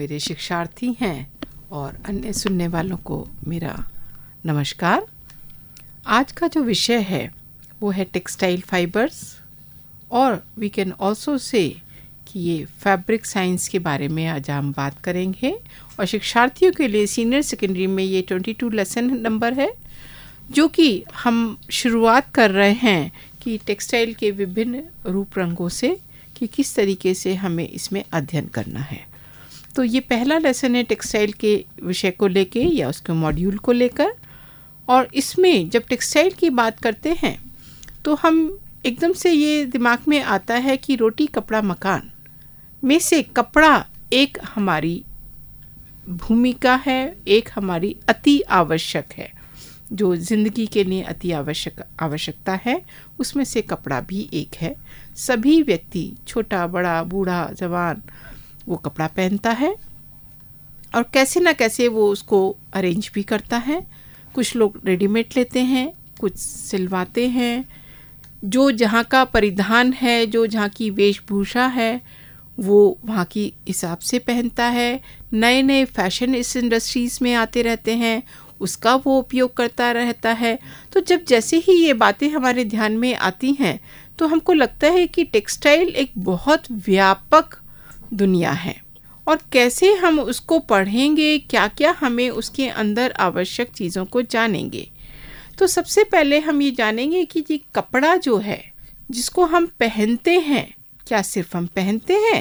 मेरे शिक्षार्थी हैं और अन्य सुनने वालों को मेरा नमस्कार। आज का जो विषय है वो है टेक्सटाइल फाइबर्स, और वी कैन ऑल्सो से कि ये फैब्रिक साइंस के बारे में आज हम बात करेंगे। और शिक्षार्थियों के लिए सीनियर सेकेंडरी में ये 22 लेसन नंबर है, जो कि हम शुरुआत कर रहे हैं कि टेक्सटाइल के विभिन्न रूप रंगों से कि किस तरीके से हमें इसमें अध्ययन करना है। तो ये पहला लेसन है टेक्सटाइल के विषय को लेके या उसके मॉड्यूल को लेकर। और इसमें जब टेक्सटाइल की बात करते हैं तो हम एकदम से ये दिमाग में आता है कि रोटी कपड़ा मकान में से कपड़ा एक हमारी भूमिका है, एक हमारी अति आवश्यक है, जो ज़िंदगी के लिए अति आवश्यकता है, उसमें से कपड़ा भी एक है। सभी व्यक्ति, छोटा बड़ा बूढ़ा जवान, वो कपड़ा पहनता है और कैसे ना कैसे वो उसको अरेंज भी करता है। कुछ लोग रेडीमेड लेते हैं, कुछ सिलवाते हैं। जो जहाँ का परिधान है, जो जहाँ की वेशभूषा है, वो वहाँ की हिसाब से पहनता है। नए नए फैशन इस इंडस्ट्रीज़ में आते रहते हैं, उसका वो उपयोग करता रहता है। तो जब जैसे ही ये बातें हमारे ध्यान में आती हैं तो हमको लगता है कि टेक्सटाइल एक बहुत व्यापक दुनिया है, और कैसे हम उसको पढ़ेंगे, क्या क्या हमें उसके अंदर आवश्यक चीज़ों को जानेंगे। तो सबसे पहले हम ये जानेंगे कि ये कपड़ा जो है जिसको हम पहनते हैं, क्या सिर्फ हम पहनते हैं?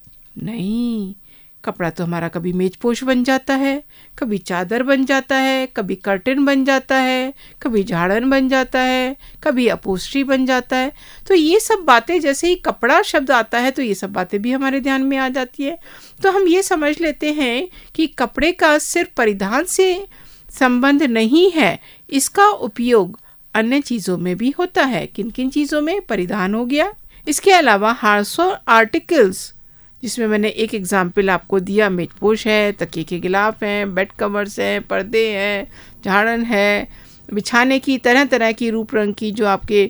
नहीं, कपड़ा तो हमारा कभी मेजपोश बन जाता है, कभी चादर बन जाता है, कभी कर्टन बन जाता है, कभी झाड़न बन जाता है, कभी अपोस्ट्री बन जाता है। तो ये सब बातें, जैसे ही कपड़ा शब्द आता है तो ये सब बातें भी हमारे ध्यान में आ जाती है। तो हम ये समझ लेते हैं कि कपड़े का सिर्फ परिधान से संबंध नहीं है, इसका उपयोग अन्य चीज़ों में भी होता है। किन किन चीज़ों में? परिधान हो गया, इसके अलावा हाउसहोल्ड आर्टिकल्स, जिसमें मैंने एक एग्जाम्पल आपको दिया, मेजपोश है, तकिए के गिलाफ हैं, बेड कवर्स हैं, पर्दे हैं, झाड़न है, बिछाने की तरह तरह की रूप रंग की जो आपके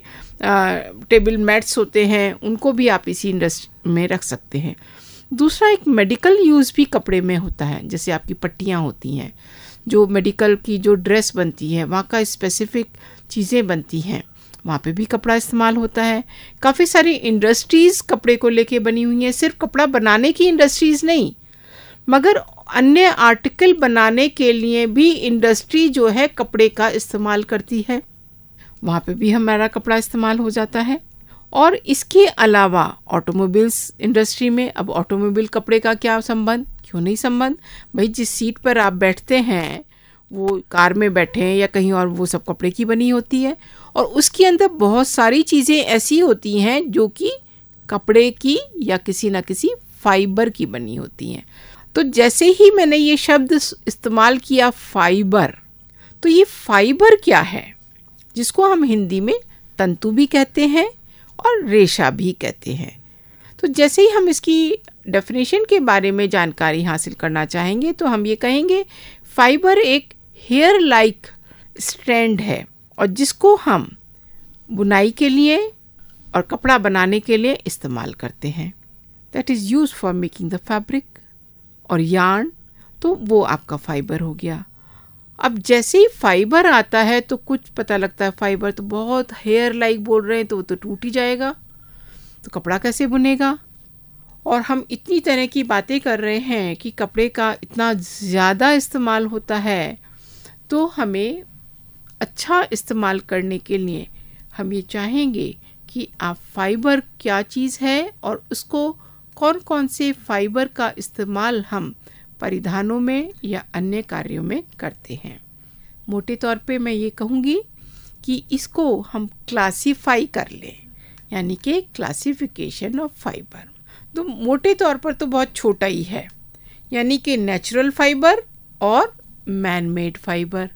टेबल मैट्स होते हैं, उनको भी आप इसी इंडस्ट्री में रख सकते हैं। दूसरा, एक मेडिकल यूज़ भी कपड़े में होता है। जैसे आपकी पट्टियाँ होती हैं, जो मेडिकल की जो ड्रेस बनती है, वहाँ का स्पेसिफिक चीज़ें बनती हैं, वहाँ पे भी कपड़ा इस्तेमाल होता है। काफ़ी सारी इंडस्ट्रीज़ कपड़े को लेके बनी हुई हैं, सिर्फ कपड़ा बनाने की इंडस्ट्रीज़ नहीं, मगर अन्य आर्टिकल बनाने के लिए भी इंडस्ट्री जो है कपड़े का इस्तेमाल करती है, वहाँ पे भी हमारा कपड़ा इस्तेमाल हो जाता है। और इसके अलावा ऑटोमोबाइल्स इंडस्ट्री में, अब ऑटोमोबाइल कपड़े का क्या संबंध? क्यों नहीं संबंध भाई, जिस सीट पर आप बैठते हैं, वो कार में बैठे हैं या कहीं और, वो सब कपड़े की बनी होती है। और उसके अंदर बहुत सारी चीज़ें ऐसी होती हैं जो कि कपड़े की या किसी ना किसी फाइबर की बनी होती हैं। तो जैसे ही मैंने ये शब्द इस्तेमाल किया फाइबर, तो ये फाइबर क्या है, जिसको हम हिंदी में तंतु भी कहते हैं और रेशा भी कहते हैं। तो जैसे ही हम इसकी डेफिनेशन के बारे में जानकारी हासिल करना चाहेंगे तो हम ये कहेंगे फाइबर एक हेयर लाइक स्ट्रैंड है, और जिसको हम बुनाई के लिए और कपड़ा बनाने के लिए इस्तेमाल करते हैं। That is use for making the fabric. और यार्न, तो वो आपका फाइबर हो गया। अब जैसे ही फाइबर आता है तो कुछ पता लगता है, फाइबर तो बहुत हेयर लाइक बोल रहे हैं, तो वो तो टूट ही जाएगा, तो कपड़ा कैसे बुनेगा? और हम इतनी तरह की बातें कर रहे हैं कि कपड़े का इतना ज़्यादा इस्तेमाल होता है, तो हमें अच्छा इस्तेमाल करने के लिए हम ये चाहेंगे कि आप फाइबर क्या चीज़ है और उसको कौन कौन से फाइबर का इस्तेमाल हम परिधानों में या अन्य कार्यों में करते हैं। मोटे तौर पे मैं ये कहूँगी कि इसको हम क्लासीफाई कर लें, यानी कि क्लासिफिकेशन ऑफ फाइबर। तो मोटे तौर पर तो बहुत छोटा ही है, यानी कि नेचुरल फाइबर और मैन मेड फाइबर।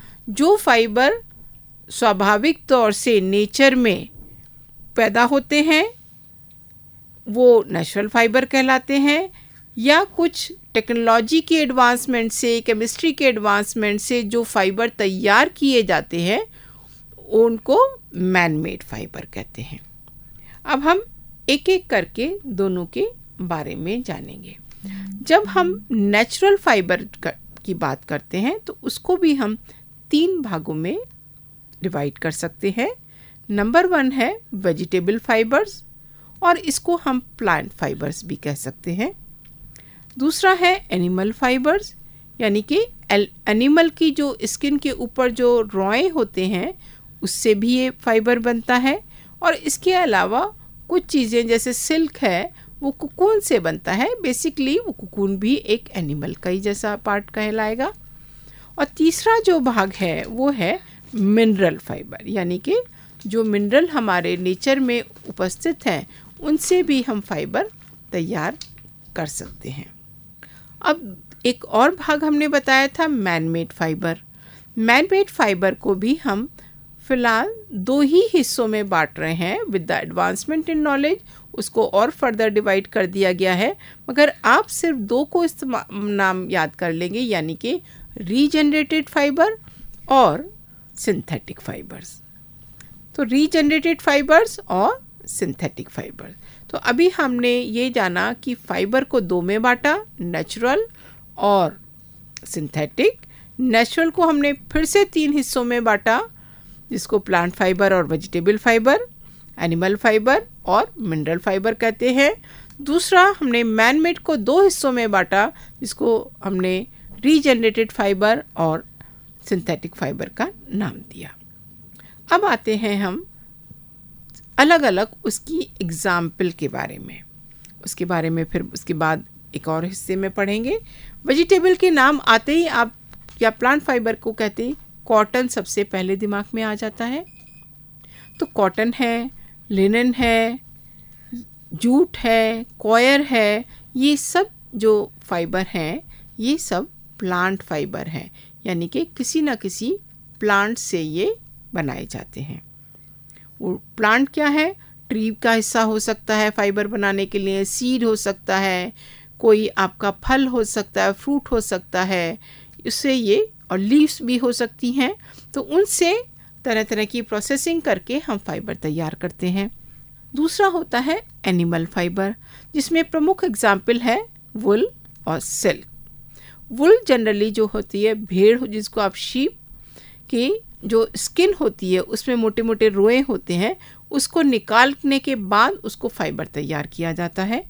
जो फाइबर स्वाभाविक तौर से नेचर में पैदा होते हैं वो नेचुरल फाइबर कहलाते हैं, या कुछ टेक्नोलॉजी के एडवांसमेंट से, केमिस्ट्री के एडवांसमेंट से जो फाइबर तैयार किए जाते हैं उनको मैन मेड फाइबर कहते हैं। अब हम एक एक करके दोनों के बारे में जानेंगे। जब हम नेचुरल फाइबर की बात करते हैं तो उसको भी हम 3 भागों में डिवाइड कर सकते हैं। नंबर 1 है वेजिटेबल फाइबर्स और इसको हम प्लांट फाइबर्स भी कह सकते हैं। दूसरा है एनिमल फाइबर्स, यानी कि एनिमल की जो स्किन के ऊपर जो रोए होते हैं उससे भी ये फाइबर बनता है। और इसके अलावा कुछ चीज़ें जैसे सिल्क है वो कुकून से बनता है। बेसिकली वो कुकून भी एक एनिमल का ही जैसा पार्ट कहलाएगा। और तीसरा जो भाग है वो है मिनरल फाइबर, यानी कि जो मिनरल हमारे नेचर में उपस्थित हैं उनसे भी हम फाइबर तैयार कर सकते हैं। अब एक और भाग हमने बताया था man made fibre. Man made fibre को भी हम फिलहाल 2 ही हिस्सों में बांट रहे हैं। With the advancement in knowledge उसको और फर्दर डिवाइड कर दिया गया है, मगर आप सिर्फ 2 को नाम याद कर लेंगे, यानी कि रीजनरेटेड फाइबर और सिंथेटिक फाइबर्स। तो रीजनरेटेड फाइबर्स और सिंथेटिक फाइबर। तो अभी हमने ये जाना कि फाइबर को 2 में बांटा, नेचुरल और सिंथेटिक। नेचुरल को हमने फिर से 3 हिस्सों में बांटा, जिसको प्लांट फाइबर और वेजिटेबल फाइबर, एनिमल फाइबर और मिनरल फाइबर कहते हैं। दूसरा हमने मैन मेड को 2 हिस्सों में बांटा, जिसको हमने रीजनरेटेड फाइबर और सिंथेटिक फाइबर का नाम दिया। अब आते हैं हम अलग अलग उसकी एग्जाम्पल के बारे में। उसके बारे में फिर उसके बाद एक और हिस्से में पढ़ेंगे। वेजिटेबल के नाम आते ही आप या प्लांट फाइबर को कहते ही कॉटन सबसे पहले दिमाग में आ जाता है। तो कॉटन है, लिनन है, जूट है, कॉयर है, ये सब जो फाइबर हैं ये सब प्लांट फाइबर हैं, यानी कि किसी न किसी प्लांट से ये बनाए जाते हैं। वो प्लांट क्या है? ट्री का हिस्सा हो सकता है फाइबर बनाने के लिए, सीड हो सकता है, कोई आपका फल हो सकता है, फ्रूट हो सकता है, इससे ये और लीव्स भी हो सकती हैं। तो उनसे तरह तरह की प्रोसेसिंग करके हम फाइबर तैयार करते हैं। दूसरा होता है एनिमल फाइबर, जिसमें प्रमुख एग्जाम्पल है वुल और सिल्क। वुल जनरली जो होती है भेड़, जिसको आप शीप की जो स्किन होती है उसमें मोटे मोटे रोए होते हैं, उसको निकालने के बाद उसको फाइबर तैयार किया जाता है।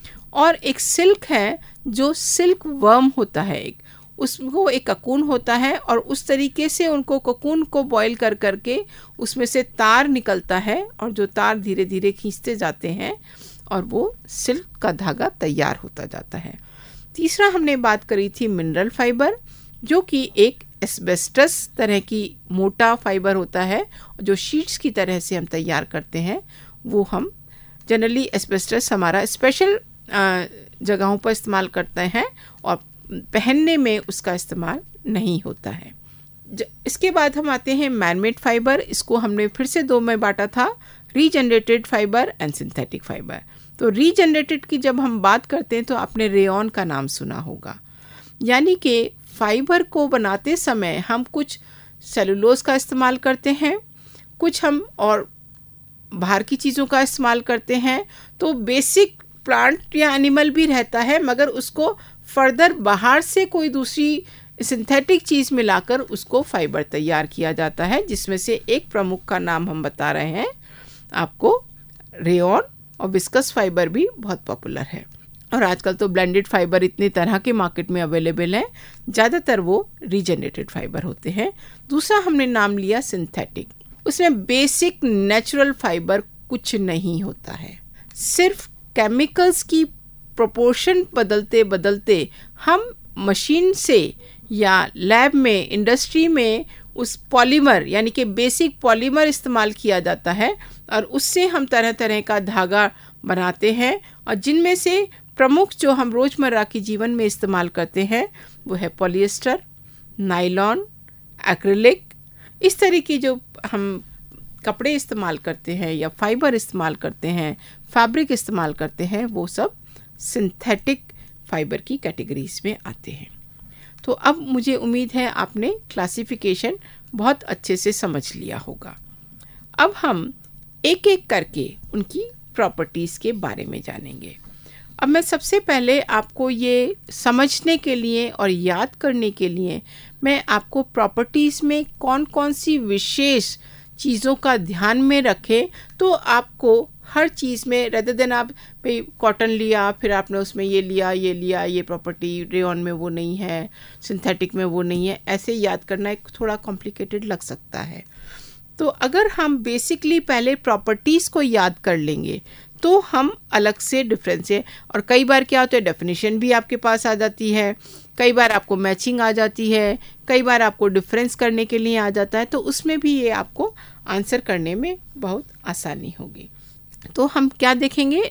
और एक सिल्क है जो सिल्क वर्म होता है, उसको एक ककून होता है और उस तरीके से उनको ककून को बॉईल कर करके उसमें से तार निकलता है और जो तार धीरे धीरे खींचते जाते हैं और वो सिल्क का धागा तैयार होता जाता है। तीसरा हमने बात करी थी मिनरल फाइबर, जो कि एक एस्बेस्टस तरह की मोटा फाइबर होता है जो शीट्स की तरह से हम तैयार करते हैं। वो हम जनरली एस्बेस्टस हमारा स्पेशल जगहों पर इस्तेमाल करते हैं और पहनने में उसका इस्तेमाल नहीं होता है। इसके बाद हम आते हैं मैनमेड फाइबर। इसको हमने फिर से 2 में बांटा था, regenerated fibre and synthetic fibre. तो रीजनरेटेड की जब हम बात करते हैं तो आपने रेयॉन का नाम सुना होगा, यानी कि फाइबर को बनाते समय हम कुछ सेलुलोज का इस्तेमाल करते हैं, कुछ हम और बाहर की चीज़ों का इस्तेमाल करते हैं। तो बेसिक प्लांट या एनिमल भी रहता है, मगर उसको फर्दर बाहर से कोई दूसरी सिंथेटिक चीज़ मिलाकर उसको फाइबर तैयार किया जाता है, जिसमें से एक प्रमुख का नाम हम बता रहे हैं आपको, रेयॉन। और विस्कस फाइबर भी बहुत पॉपुलर है। और आजकल तो ब्लेंडेड फाइबर इतने तरह के मार्केट में अवेलेबल हैं, ज़्यादातर वो रीजनरेटेड फाइबर होते हैं। दूसरा हमने नाम लिया सिंथेटिक। उसमें बेसिक नेचुरल फाइबर कुछ नहीं होता है, सिर्फ केमिकल्स की प्रोपोर्शन बदलते बदलते हम मशीन से या लैब में, इंडस्ट्री में उस पॉलीमर यानी कि बेसिक पॉलीमर इस्तेमाल किया जाता है और उससे हम तरह तरह का धागा बनाते हैं। और जिनमें से प्रमुख जो हम रोज़मर्रा के जीवन में इस्तेमाल करते हैं वो है पॉलिएस्टर, नायलॉन, एक्रिलिक। इस तरह की जो हम कपड़े इस्तेमाल करते हैं या फाइबर इस्तेमाल करते हैं, फैब्रिक इस्तेमाल करते हैं, वो सब सिंथेटिक फाइबर की कैटेगरीज में आते हैं। तो अब मुझे उम्मीद है आपने क्लासिफिकेशन बहुत अच्छे से समझ लिया होगा। अब हम एक एक करके उनकी प्रॉपर्टीज़ के बारे में जानेंगे। अब मैं सबसे पहले आपको ये समझने के लिए और याद करने के लिए मैं आपको प्रॉपर्टीज़ में कौन कौन सी विशेष चीज़ों का ध्यान में रखें, तो आपको हर चीज़ में रेदर देन आप भाई कॉटन लिया फिर आपने उसमें ये लिया ये प्रॉपर्टी रेयॉन में वो नहीं है, सिंथेटिक में वो नहीं है, ऐसे याद करना एक थोड़ा कॉम्प्लिकेटेड लग सकता है। तो अगर हम बेसिकली पहले प्रॉपर्टीज़ को याद कर लेंगे तो हम अलग से डिफरेंस है, और कई बार क्या होता है डेफिनेशन भी आपके पास आ जाती है, कई बार आपको मैचिंग आ जाती है, कई बार आपको डिफरेंस करने के लिए आ जाता है, तो उसमें भी ये आपको आंसर करने में बहुत आसानी होगी। तो हम क्या देखेंगे,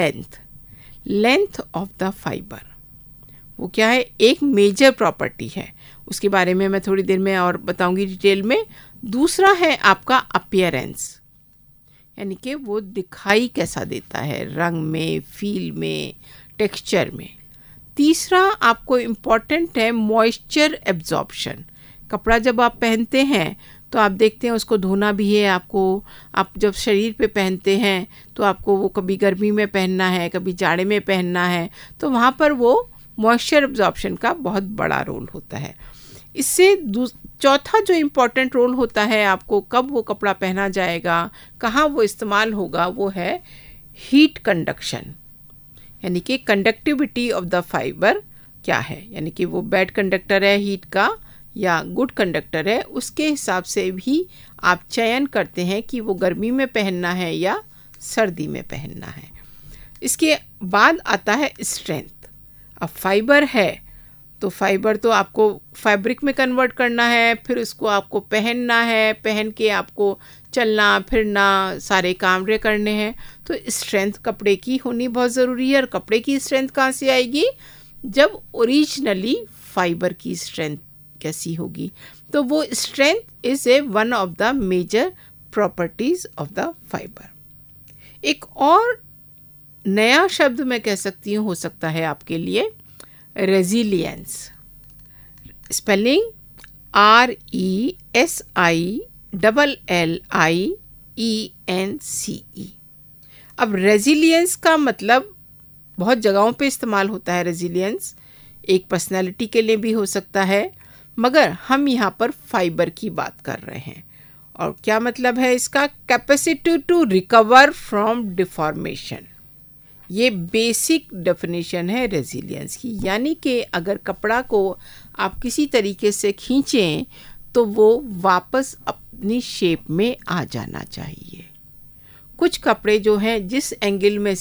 लेंथ ऑफ द फाइबर, वो क्या है, एक मेजर प्रॉपर्टी है, उसके बारे में मैं थोड़ी देर में और बताऊंगी डिटेल में। दूसरा है आपका अपीयरेंस, यानी कि वो दिखाई कैसा देता है, रंग में, फील में, टेक्सचर में। तीसरा आपको इम्पॉर्टेंट है मॉइस्चर एब्जॉर्प्शन। कपड़ा जब आप पहनते हैं तो आप देखते हैं उसको धोना भी है आपको, आप जब शरीर पे पहनते हैं तो आपको वो कभी गर्मी में पहनना है, कभी जाड़े में पहनना है, तो वहाँ पर वो मॉइस्चर एब्जॉर्प्शन का बहुत बड़ा रोल होता है। इससे चौथा जो इम्पोर्टेंट रोल होता है आपको कब वो कपड़ा पहना जाएगा, कहाँ वो इस्तेमाल होगा, वो है हीट कंडक्शन, यानी कि कंडक्टिविटी ऑफ द फाइबर क्या है, यानी कि वो बैड कंडक्टर है हीट का या गुड कंडक्टर है, उसके हिसाब से भी आप चयन करते हैं कि वो गर्मी में पहनना है या सर्दी में पहनना है। इसके बाद आता है स्ट्रेंथ। अब फाइबर है तो फाइबर तो आपको फैब्रिक में कन्वर्ट करना है, फिर उसको आपको पहनना है, पहन के आपको चलना फिरना सारे काम करने हैं, तो स्ट्रेंथ कपड़े की होनी बहुत ज़रूरी है। और कपड़े की स्ट्रेंथ कहाँ से आएगी, जब ओरिजिनली फाइबर की स्ट्रेंथ कैसी होगी, तो वो strength is a one of the major properties of the fibre. एक और नया शब्द मैं कह सकती हूँ, हो सकता है आपके लिए, रेजिलियंस, स्पेलिंग RESILLIENCE। अब रेजिलियंस का मतलब बहुत जगहों पे इस्तेमाल होता है। रेजिलियंस एक पर्सनालिटी के लिए भी हो सकता है, मगर हम यहाँ पर फाइबर की बात कर रहे हैं। और क्या मतलब है इसका, capacity to recover from deformation, ये बेसिक डेफिनेशन है रेजिलियंस की। यानी कि अगर कपड़ा को आप किसी तरीके से खींचें तो वो वापस अपनी शेप में आ जाना चाहिए। कुछ कपड़े जो हैं जिस एंगल में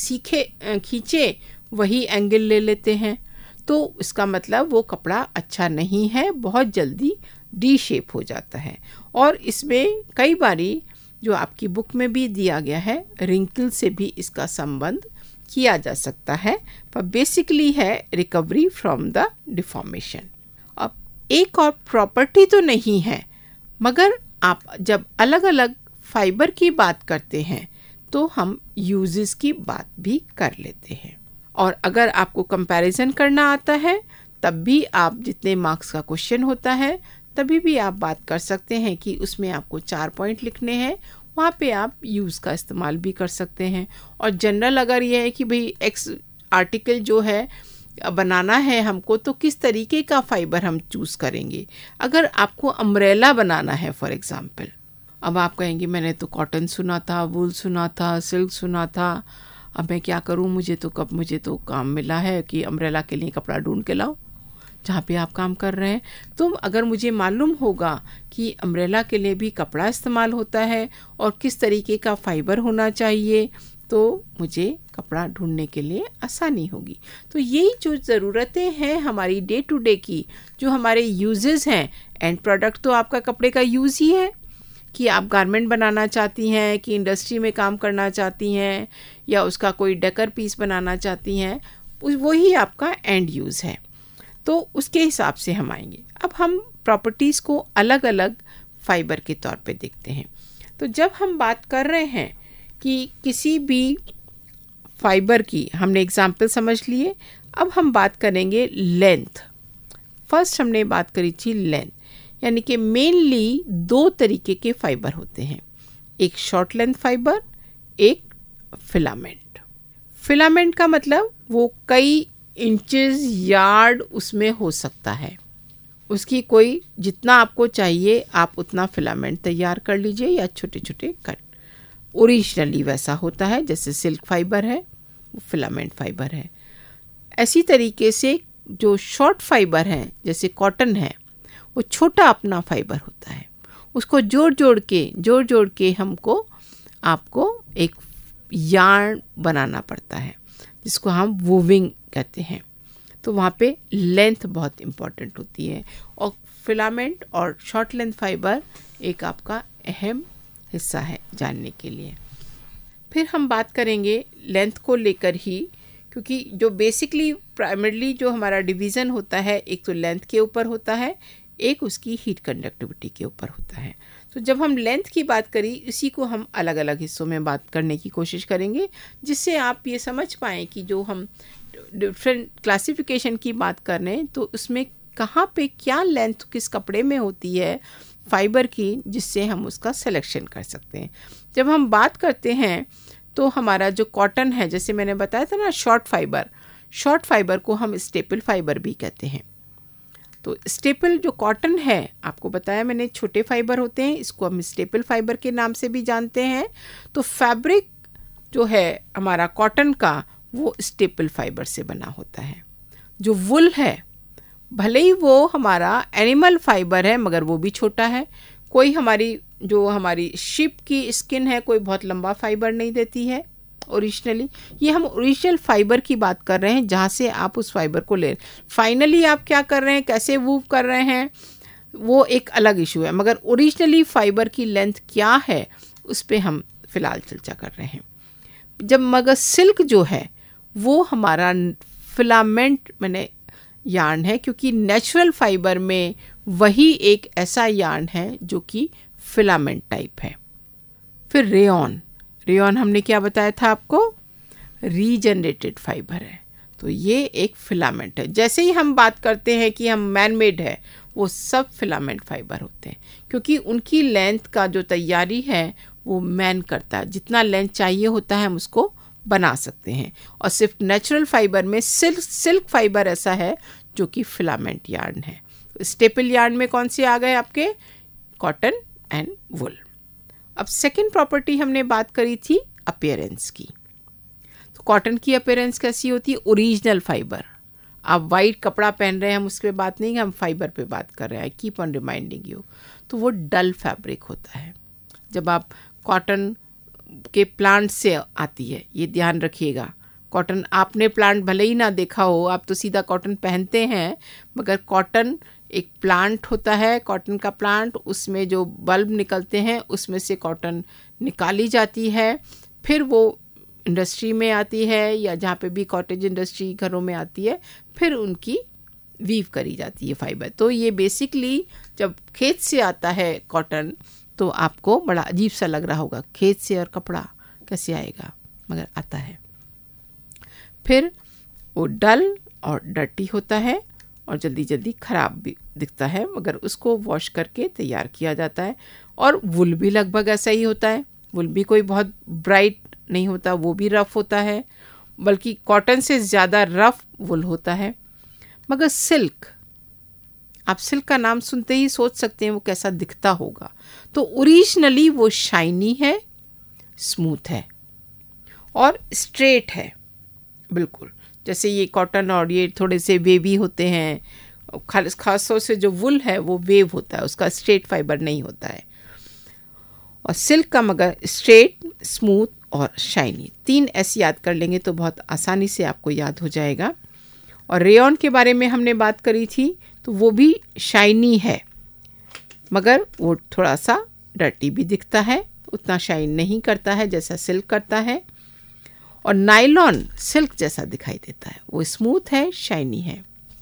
खींचे वही एंगल ले लेते हैं, तो इसका मतलब वो कपड़ा अच्छा नहीं है, बहुत जल्दी डी शेप हो जाता है। और इसमें कई बारी जो आपकी बुक में भी दिया गया है, रिंकल से भी इसका संबंध किया जा सकता है, पर बेसिकली है रिकवरी फ्रॉम द डिफॉर्मेशन। अब एक और प्रॉपर्टी तो नहीं है, मगर आप जब अलग अलग फाइबर की बात करते हैं तो हम यूजेस की बात भी कर लेते हैं। और अगर आपको कंपैरिजन करना आता है तब भी आप, जितने मार्क्स का क्वेश्चन होता है तभी भी आप बात कर सकते हैं कि उसमें आपको 4 पॉइंट लिखने हैं, वहाँ पे आप यूज़ का इस्तेमाल भी कर सकते हैं। और जनरल अगर यह है कि भाई एक्स आर्टिकल जो है बनाना है हमको, तो किस तरीके का फाइबर हम चूज़ करेंगे। अगर आपको अम्ब्रेला बनाना है फॉर एग्ज़ाम्पल, अब आप कहेंगे मैंने तो कॉटन सुना था, वूल सुना था, सिल्क सुना था, अब मैं क्या करूं, मुझे तो काम मिला है कि अम्ब्रेला के लिए कपड़ा ढूंढ के लाओ जहाँ पे आप काम कर रहे हैं। तो अगर मुझे मालूम होगा कि अम्ब्रेला के लिए भी कपड़ा इस्तेमाल होता है और किस तरीके का फ़ाइबर होना चाहिए, तो मुझे कपड़ा ढूंढने के लिए आसानी होगी। तो यही जो ज़रूरतें हैं हमारी डे टू डे की, जो हमारे यूजेस हैं, एंड प्रोडक्ट तो आपका कपड़े का यूज़ ही है कि आप गारमेंट बनाना चाहती हैं, कि इंडस्ट्री में काम करना चाहती हैं, या उसका कोई डेकर पीस बनाना चाहती हैं, वही आपका एंड यूज़ है। तो उसके हिसाब से हम आएंगे। अब हम प्रॉपर्टीज़ को अलग अलग फाइबर के तौर पे देखते हैं। तो जब हम बात कर रहे हैं कि किसी भी फाइबर की, हमने एग्जाम्पल समझ लिए, अब हम बात करेंगे लेंथ। फर्स्ट हमने बात करी थी लेंथ, यानी कि मेनली 2 तरीके के फाइबर होते हैं, एक शॉर्ट लेंथ फाइबर, एक फिलामेंट। फिलामेंट का मतलब वो कई इंचेस यार्ड उसमें हो सकता है। उसकी कोई जितना आपको चाहिए आप उतना फिलामेंट तैयार कर लीजिए या छोटे छोटे कट। ओरिजिनली वैसा होता है, जैसे सिल्क फाइबर है वो फिलामेंट फाइबर है। ऐसी तरीके से जो शॉर्ट फाइबर हैं जैसे कॉटन है वो छोटा अपना फाइबर होता है, उसको जोड़ जोड़ के हमको आपको एक यार्न बनाना पड़ता है जिसको हम वूविंग कहते हैं। तो वहाँ पे लेंथ बहुत इम्पॉर्टेंट होती है और फिलामेंट और शॉर्ट लेंथ फाइबर एक आपका अहम हिस्सा है जानने के लिए। फिर हम बात करेंगे लेंथ को लेकर ही, क्योंकि जो बेसिकली प्राइमरली जो हमारा डिवीज़न होता है एक तो लेंथ के ऊपर होता है, एक उसकी हीट कंडक्टिविटी के ऊपर होता है। तो जब हम लेंथ की बात करी इसी को हम अलग अलग हिस्सों में बात करने की कोशिश करेंगे, जिससे आप ये समझ पाएँ कि जो हम डिफरेंट क्लासिफिकेशन की बात कर रहे हैं तो उसमें कहाँ पे क्या लेंथ किस कपड़े में होती है फाइबर की, जिससे हम उसका सिलेक्शन कर सकते हैं। जब हम बात करते हैं तो हमारा जो कॉटन है, जैसे मैंने बताया था ना शॉर्ट फाइबर को हम स्टेपल फाइबर भी कहते हैं। तो स्टेपल जो कॉटन है आपको बताया मैंने छोटे फाइबर होते हैं, इसको हम स्टेपल फाइबर के नाम से भी जानते हैं। तो फैब्रिक जो है हमारा कॉटन का वो स्टेपल फाइबर से बना होता है। जो वुल है भले ही वो हमारा एनिमल फाइबर है मगर वो भी छोटा है। कोई हमारी शिप की स्किन है कोई बहुत लंबा फाइबर नहीं देती है ओरिजिनली। ये हम ओरिजिनल फाइबर की बात कर रहे हैं जहाँ से आप उस फाइबर को ले फाइनली आप क्या कर रहे हैं, कैसे वूव कर रहे हैं, वो एक अलग इशू है। मगर ओरिजिनली फाइबर की लेंथ क्या है उस पर हम फ़िलहाल चर्चा कर रहे हैं। मगर सिल्क जो है वो हमारा फिलामेंट यार्न है, क्योंकि नेचुरल फाइबर में वही एक ऐसा यार्न है जो कि फिलामेंट टाइप है। फिर रेयॉन हमने क्या बताया था आपको, रीजनरेटेड फाइबर है। तो ये एक फिलामेंट है। जैसे ही हम बात करते हैं कि हम मैन मेड है, वो सब फिलामेंट फाइबर होते हैं, क्योंकि उनकी लेंथ का जो तैयारी है वो मैन करता है। जितना लेंथ चाहिए होता है हम उसको बना सकते हैं। और सिर्फ नेचुरल फाइबर में सिल्क फाइबर ऐसा है जो कि फिलामेंट यार्न है। स्टेपल यार्न में कौन से आ गए आपके, कॉटन एंड वुल। अब सेकंड प्रॉपर्टी हमने बात करी थी अपीयरेंस की। तो कॉटन की अपीयरेंस कैसी होती है, ओरिजिनल फाइबर। आप वाइट कपड़ा पहन रहे हैं हम उस पर बात नहीं, हम फाइबर पे बात कर रहे हैं, कीप ऑन रिमाइंडिंग यू। तो वो डल फैब्रिक होता है। जब आप कॉटन के प्लांट से आती है, ये ध्यान रखिएगा। कॉटन आपने प्लांट भले ही ना देखा हो, आप तो सीधा कॉटन पहनते हैं, मगर कॉटन एक प्लांट होता है, कॉटन का प्लांट, उसमें जो बल्ब निकलते हैं उसमें से कॉटन निकाली जाती है, फिर वो इंडस्ट्री में आती है या जहाँ पे भी कॉटेज इंडस्ट्री घरों में आती है, फिर उनकी वीव करी जाती है फाइबर। तो ये बेसिकली जब खेत से आता है कॉटन तो आपको बड़ा अजीब सा लग रहा होगा, खेत से और कपड़ा कैसे आएगा, मगर आता है। फिर वो डल और डर्टी होता है और जल्दी जल्दी ख़राब भी दिखता है, मगर उसको वॉश करके तैयार किया जाता है। और वुल भी लगभग ऐसा ही होता है। वुल भी कोई बहुत ब्राइट नहीं होता, वो भी रफ़ होता है, बल्कि कॉटन से ज़्यादा रफ़ वुल होता है। मगर सिल्क, आप सिल्क का नाम सुनते ही सोच सकते हैं वो कैसा दिखता होगा। तो ओरिजिनली वो शाइनी है, स्मूथ है और स्ट्रेट है बिल्कुल। जैसे ये कॉटन और ये थोड़े से वेवी होते हैं, खास तौर से जो वुल है वो वेव होता है, उसका स्ट्रेट फाइबर नहीं होता है। और सिल्क का मगर स्ट्रेट, स्मूथ और शाइनी, 3 ऐसे याद कर लेंगे तो बहुत आसानी से आपको याद हो जाएगा। और रेयॉन के बारे में हमने बात करी थी, तो वो भी शाइनी है मगर वो थोड़ा सा डर्टी भी दिखता है, उतना शाइन नहीं करता है जैसा सिल्क करता है। और नायलॉन सिल्क जैसा दिखाई देता है, वो स्मूथ है, शाइनी है।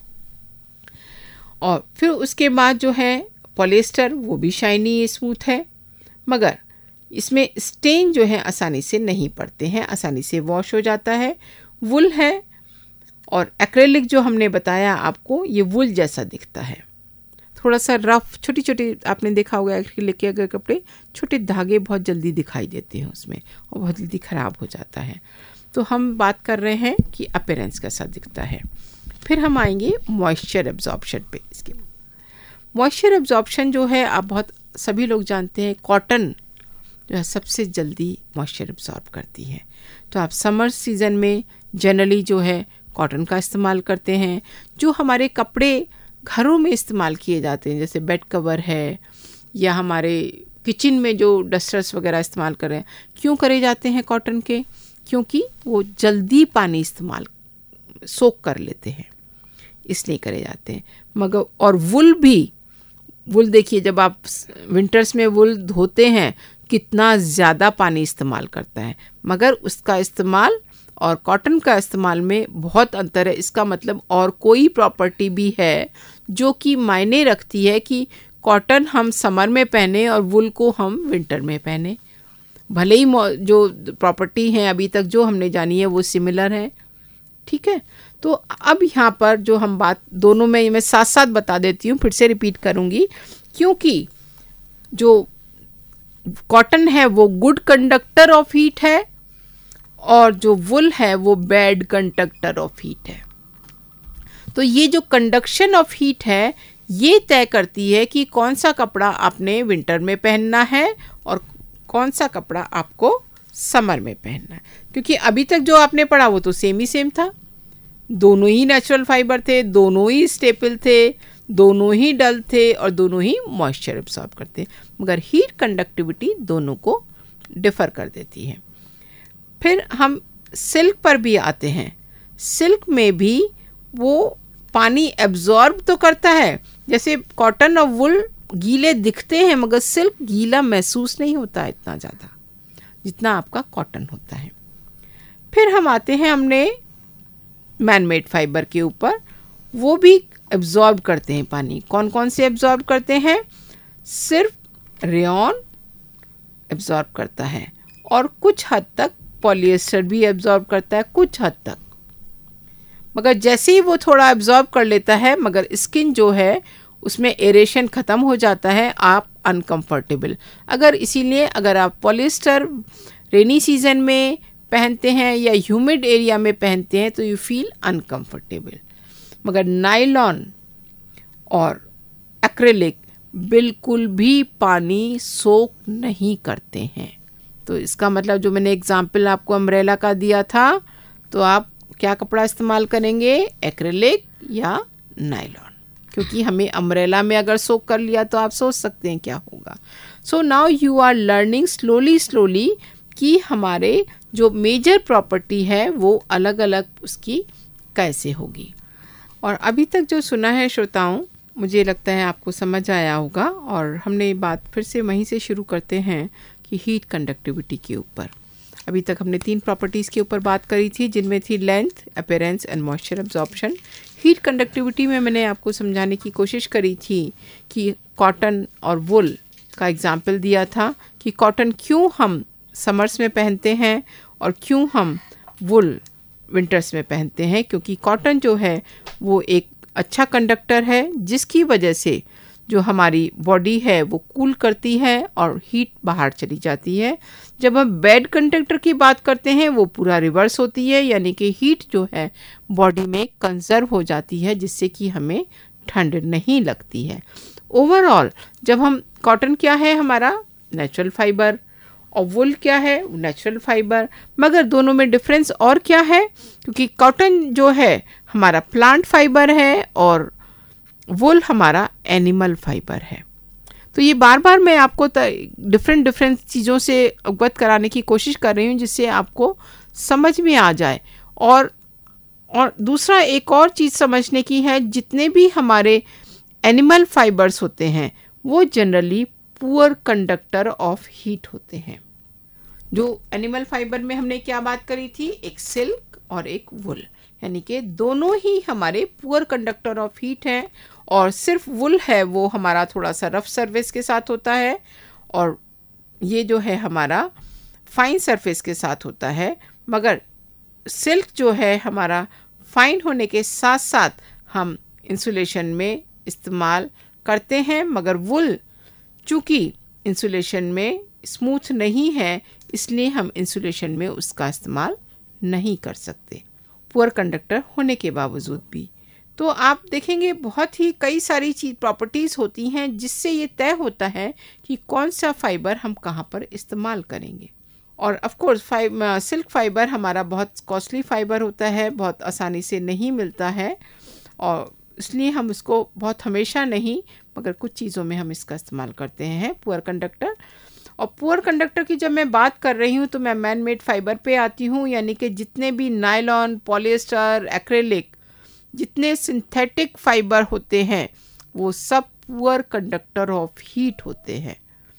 और फिर उसके बाद जो है पॉलिएस्टर, वो भी शाइनी स्मूथ है, मगर इसमें स्टेन जो है आसानी से नहीं पड़ते हैं, आसानी से वॉश हो जाता है। वुल है और एक्रेलिक जो हमने बताया आपको, ये वुल जैसा दिखता है, थोड़ा सा रफ, छोटी छोटी, आपने देखा होगा एक्रेलिक के अगर कपड़े, छोटे धागे बहुत जल्दी दिखाई देते हैं उसमें और बहुत जल्दी ख़राब हो जाता है। तो हम बात कर रहे हैं कि अपीयरेंस कैसा दिखता है। फिर हम आएंगे मॉइस्चर एब्जॉर्प्शन पे। इसके मॉइस्चर एब्जॉर्प्शन जो है, आप बहुत सभी लोग जानते हैं, कॉटन जो है सबसे जल्दी मॉइस्चर एब्जॉर्ब करती है। तो आप समर सीज़न में जनरली जो है कॉटन का इस्तेमाल करते हैं। जो हमारे कपड़े घरों में इस्तेमाल किए जाते हैं, जैसे बेड कवर है या हमारे किचन में जो डस्टर्स वगैरह इस्तेमाल कर रहे हैं, क्यों करे जाते हैं कॉटन के? क्योंकि वो जल्दी पानी इस्तेमाल सोख कर लेते हैं, इसलिए करे जाते हैं। मगर और वुल भी, वुल देखिए, जब आप विंटर्स में वुल धोते हैं कितना ज़्यादा पानी इस्तेमाल करता है, मगर उसका इस्तेमाल और कॉटन का इस्तेमाल में बहुत अंतर है। इसका मतलब और कोई प्रॉपर्टी भी है जो कि मायने रखती है कि कॉटन हम समर में पहने और वुल को हम विंटर में पहने। भले ही जो प्रॉपर्टी हैं अभी तक जो हमने जानी है वो सिमिलर है, ठीक है। तो अब यहाँ पर जो हम बात दोनों में मैं साथ साथ बता देती हूँ, फिर से रिपीट करूँगी, क्योंकि जो कॉटन है वो गुड कंडक्टर ऑफ हीट है और जो वुल है वो बैड कंडक्टर ऑफ हीट है। तो ये जो कंडक्शन ऑफ हीट है ये तय करती है कि कौन सा कपड़ा आपने विंटर में पहनना है और कौन सा कपड़ा आपको समर में पहनना है। क्योंकि अभी तक जो आपने पढ़ा वो तो सेम ही सेम था, दोनों ही नेचुरल फाइबर थे, दोनों ही स्टेपल थे, दोनों ही डल थे और दोनों ही मॉइस्चर एब्सॉर्ब करते हैं, मगर हीट कंडक्टिविटी दोनों को डिफ़र कर देती है। फिर हम सिल्क पर भी आते हैं। सिल्क में भी वो पानी एब्जॉर्ब तो करता है, जैसे कॉटन और वुल गीले दिखते हैं मगर सिल्क गीला महसूस नहीं होता है इतना ज़्यादा जितना आपका कॉटन होता है। फिर हम आते हैं हमने मैनमेड फाइबर के ऊपर, वो भी एब्जॉर्ब करते हैं पानी। कौन कौन से एब्जॉर्ब करते हैं? सिर्फ रेयॉन एब्जॉर्ब करता है और कुछ हद तक पॉलिएस्टर भी एब्जॉर्ब करता है, कुछ हद तक। मगर जैसे ही वो थोड़ा एब्जॉर्ब कर लेता है मगर स्किन जो है उसमें एरेशन ख़त्म हो जाता है, आप अनकंफर्टेबल। इसीलिए अगर आप पॉलिएस्टर रेनी सीजन में पहनते हैं या ह्यूमिड एरिया में पहनते हैं तो यू फील अनकंफर्टेबल। मगर नायलॉन और एक्रेलिक बिल्कुल भी पानी सोक नहीं करते हैं। तो इसका मतलब जो मैंने एग्जाम्पल आपको अम्ब्रेला का दिया था, तो आप क्या कपड़ा इस्तेमाल करेंगे? एक्रेलिक या नायलॉन, क्योंकि हमें अम्ब्रेला में अगर सोक कर लिया तो आप सोच सकते हैं क्या होगा। So now you are learning slowly कि हमारे जो मेजर प्रॉपर्टी है वो अलग अलग उसकी कैसे होगी। और अभी तक जो सुना है श्रोताओं, मुझे लगता है आपको समझ आया होगा। और हमने बात फिर से वहीं से शुरू करते हैं कि हीट कंडक्टिविटी के ऊपर। अभी तक हमने 3 प्रॉपर्टीज़ के ऊपर बात करी थी, जिनमें थी length, appearance and moisture absorption. Heat conductivity में मैंने आपको समझाने की कोशिश करी थी कि कॉटन और वुल का एग्जाम्पल दिया था कि कॉटन क्यों हम समर्स में पहनते हैं और क्यों हम वुल विंटर्स में पहनते हैं। क्योंकि कॉटन जो है वो एक अच्छा कंडक्टर है, जिसकी वजह से जो हमारी बॉडी है वो कूल करती है और हीट बाहर चली जाती है। जब हम बैड कंडक्टर की बात करते हैं वो पूरा रिवर्स होती है, यानी कि हीट जो है बॉडी में कंजर्व हो जाती है, जिससे कि हमें ठंड नहीं लगती है। ओवरऑल जब हम कॉटन क्या है हमारा नेचुरल फाइबर और वुल क्या है नेचुरल फाइबर, मगर दोनों में डिफरेंस और क्या है? क्योंकि कॉटन जो है हमारा प्लांट फाइबर है और वुल हमारा एनिमल फाइबर है। तो ये बार बार मैं आपको डिफरेंट चीज़ों से अवगत कराने की कोशिश कर रही हूँ, जिससे आपको समझ में आ जाए। और दूसरा एक और चीज़ समझने की है, जितने भी हमारे एनिमल फाइबर्स होते हैं वो generally poor conductor of heat होते हैं। जो एनिमल फाइबर में हमने क्या बात करी थी? एक सिल्क और एक वुल, यानी कि दोनों ही हमारे पुअर कंडक्टर ऑफ हीट हैं। और सिर्फ वुल है वो हमारा थोड़ा सा रफ सरफेस के साथ होता है और ये जो है हमारा फाइन सरफेस के साथ होता है। मगर सिल्क जो है हमारा फाइन होने के साथ साथ हम इंसुलेशन में इस्तेमाल करते हैं, मगर वुल चूँकि इंसुलेशन में स्मूथ नहीं है इसलिए हम इंसुलेशन में उसका इस्तेमाल नहीं कर सकते, पुअर कंडक्टर होने के बावजूद भी। तो आप देखेंगे बहुत ही कई सारी प्रॉपर्टीज़ होती हैं जिससे ये तय होता है कि कौन सा फाइबर हम कहाँ पर इस्तेमाल करेंगे। और ऑफ कोर्स सिल्क फाइबर हमारा बहुत कॉस्टली फाइबर होता है, बहुत आसानी से नहीं मिलता है, और इसलिए हम उसको बहुत हमेशा नहीं मगर कुछ चीज़ों में हम इसका इस्तेमाल करते हैं पुअर कंडक्टर। और पुअर कंडक्टर की जब मैं बात कर रही हूँ तो मैं मैन मेड फाइबर पे आती हूँ, यानी कि जितने भी नायलॉन, पॉलिएस्टर, एक्रेलिक, जितने सिंथेटिक फाइबर होते हैं वो सब पुअर कंडक्टर ऑफ हीट होते हैं।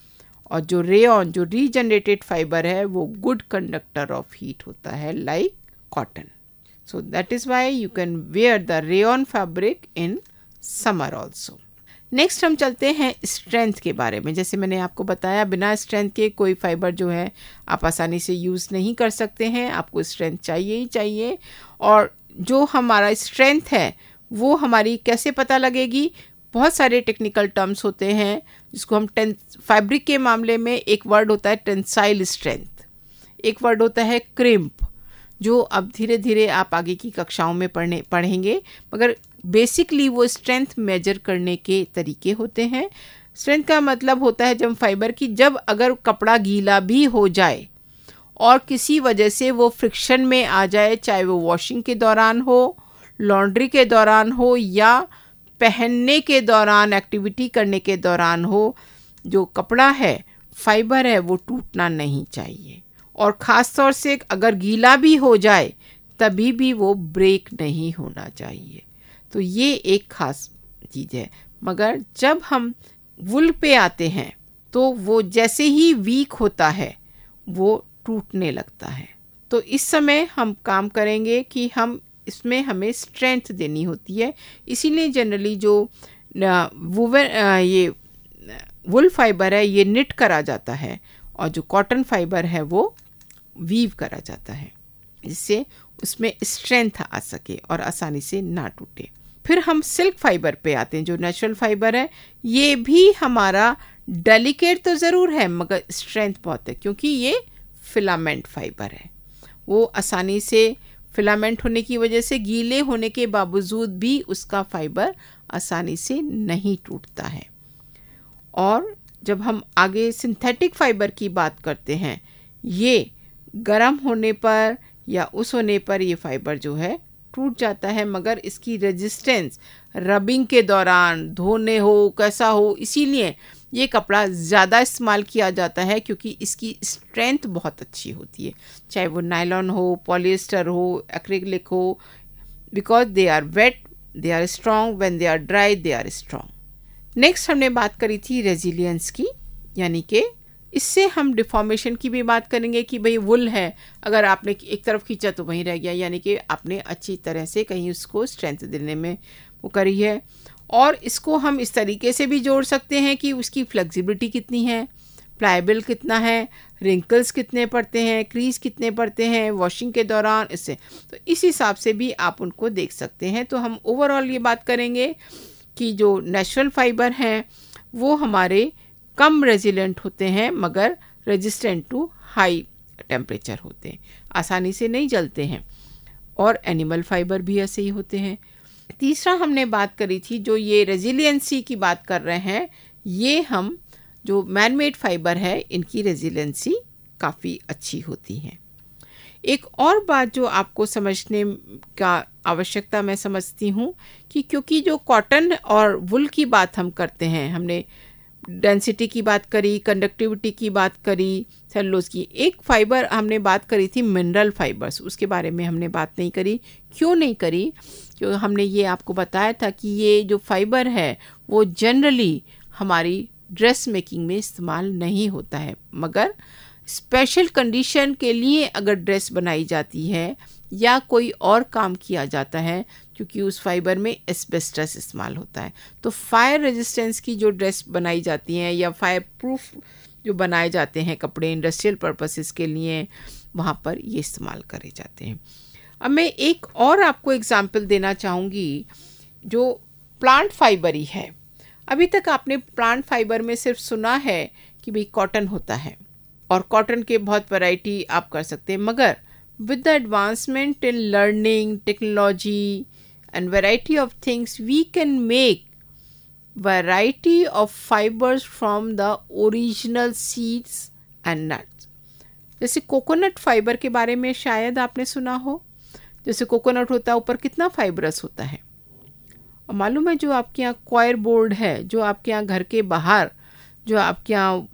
और जो रेयॉन, जो रीजनरेटेड फाइबर है, वो गुड कंडक्टर ऑफ हीट होता है, like cotton. So that is why you can wear the rayon fabric in summer also. Next हम चलते हैं स्ट्रेंथ के बारे में। जैसे मैंने आपको बताया, बिना स्ट्रेंथ के कोई फाइबर जो है आप आसानी से यूज़ नहीं कर सकते हैं, आपको स्ट्रेंथ चाहिए ही चाहिए। और जो हमारा स्ट्रेंथ है वो हमारी कैसे पता लगेगी, बहुत सारे टेक्निकल टर्म्स होते हैं जिसको हम फैब्रिक के मामले में एक वर्ड होता है टेंसाइल स्ट्रेंथ, एक वर्ड होता है क्रिम्प, जो अब धीरे धीरे आप आगे की कक्षाओं में पढ़ेंगे, मगर बेसिकली वो स्ट्रेंथ मेजर करने के तरीके होते हैं। स्ट्रेंथ का मतलब होता है जब फाइबर की, जब अगर कपड़ा गीला भी हो जाए और किसी वजह से वो फ्रिक्शन में आ जाए, चाहे वो वॉशिंग के दौरान हो, लॉन्ड्री के दौरान हो या पहनने के दौरान, एक्टिविटी करने के दौरान हो, जो कपड़ा है, फाइबर है, वो टूटना नहीं चाहिए। और ख़ास तौर से अगर गीला भी हो जाए तभी भी वो ब्रेक नहीं होना चाहिए। तो ये एक ख़ास चीज़ है। मगर जब हम वुल पे आते हैं तो वो जैसे ही वीक होता है वो टूटने लगता है। तो इस समय हम काम करेंगे कि हम इसमें हमें स्ट्रेंथ देनी होती है। इसीलिए जनरली जो ये वुल फाइबर है ये निट करा जाता है और जो कॉटन फाइबर है वो वीव करा जाता है, जिससे उसमें स्ट्रेंथ आ सके और आसानी से ना टूटे। फिर हम सिल्क फाइबर पे आते हैं, जो नेचुरल फाइबर है। ये भी हमारा डेलिकेट तो ज़रूर है मगर स्ट्रेंथ बहुत है, क्योंकि ये फिलामेंट फाइबर है। वो आसानी से फिलामेंट होने की वजह से गीले होने के बावजूद भी उसका फाइबर आसानी से नहीं टूटता है। और जब हम आगे सिंथेटिक फाइबर की बात करते हैं, ये गर्म होने पर या उस होने पर ये फाइबर जो है टूट जाता है, मगर इसकी रेजिस्टेंस रबिंग के दौरान, धोने हो, कैसा हो, इसीलिए ये कपड़ा ज़्यादा इस्तेमाल किया जाता है, क्योंकि इसकी स्ट्रेंथ बहुत अच्छी होती है, चाहे वो नायलॉन हो, पॉलिएस्टर हो, एक्रिलिक हो, because they are wet, they are strong, when they are dry they are strong. Next हमने बात करी थी रेजिलियंस की, यानी कि इससे हम डिफॉर्मेशन की भी बात करेंगे कि भाई वुल है, अगर आपने एक तरफ खींचा तो वहीं रह गया, यानी कि आपने अच्छी तरह से कहीं उसको स्ट्रेंथ देने में वो करी है। और इसको हम इस तरीके से भी जोड़ सकते हैं कि उसकी फ्लेक्सिबिलिटी कितनी है, प्लायबल कितना है, रिंकल्स कितने पड़ते हैं, क्रीज कितने पड़ते हैं वॉशिंग के दौरान, इससे तो इस हिसाब से भी आप उनको देख सकते हैं। तो हम ओवरऑल ये बात करेंगे कि जो नेचुरल फाइबर हैं वो हमारे कम रेजिलेंट होते हैं मगर रेजिस्टेंट टू हाई टेम्परेचर होते हैं, आसानी से नहीं जलते हैं। और एनिमल फाइबर भी ऐसे ही होते हैं। तीसरा हमने बात करी थी, जो ये रेजिलियंसी की बात कर रहे हैं, ये हम जो मैन मेड फाइबर है इनकी रेजिलियंसी काफ़ी अच्छी होती है। एक और बात जो आपको समझने का आवश्यकता मैं समझती हूँ कि क्योंकि जो कॉटन और वुल की बात हम करते हैं, हमने डेंसिटी की बात करी, कंडक्टिविटी की बात करी, सेलुलोज की, एक फाइबर हमने बात करी थी मिनरल फाइबर्स, उसके बारे में हमने बात नहीं करी। क्यों नहीं करी? क्योंकि हमने ये आपको बताया था कि ये जो फाइबर है वो जनरली हमारी ड्रेस मेकिंग में इस्तेमाल नहीं होता है, मगर स्पेशल कंडीशन के लिए अगर ड्रेस बनाई जाती है या कोई और काम किया जाता है, क्योंकि उस फाइबर में एस्बेस्टस इस्तेमाल होता है, तो फायर रेजिस्टेंस की जो ड्रेस बनाई जाती हैं या फायर प्रूफ जो बनाए जाते हैं कपड़े इंडस्ट्रियल पर्पसेस के लिए, वहाँ पर ये इस्तेमाल करे जाते हैं। अब मैं एक और आपको एग्जांपल देना चाहूँगी जो प्लांट फाइबर ही है। अभी तक आपने प्लांट फाइबर में सिर्फ सुना है कि भाई कॉटन होता है और कॉटन के बहुत वैरायटी आप कर सकते हैं, मगर with the advancement in learning, technology and variety of things, we can make variety of fibers from the original seeds and nuts. जैसे कोकोनट फाइबर के बारे में शायद आपने सुना हो. जैसे कोकोनट होता है ऊपर कितना फाइबरस होता है. और मालूम है जो आपके यहाँ क्वायर बोर्ड है, जो आपके यहाँ घर के बाहर जो आपके यहाँ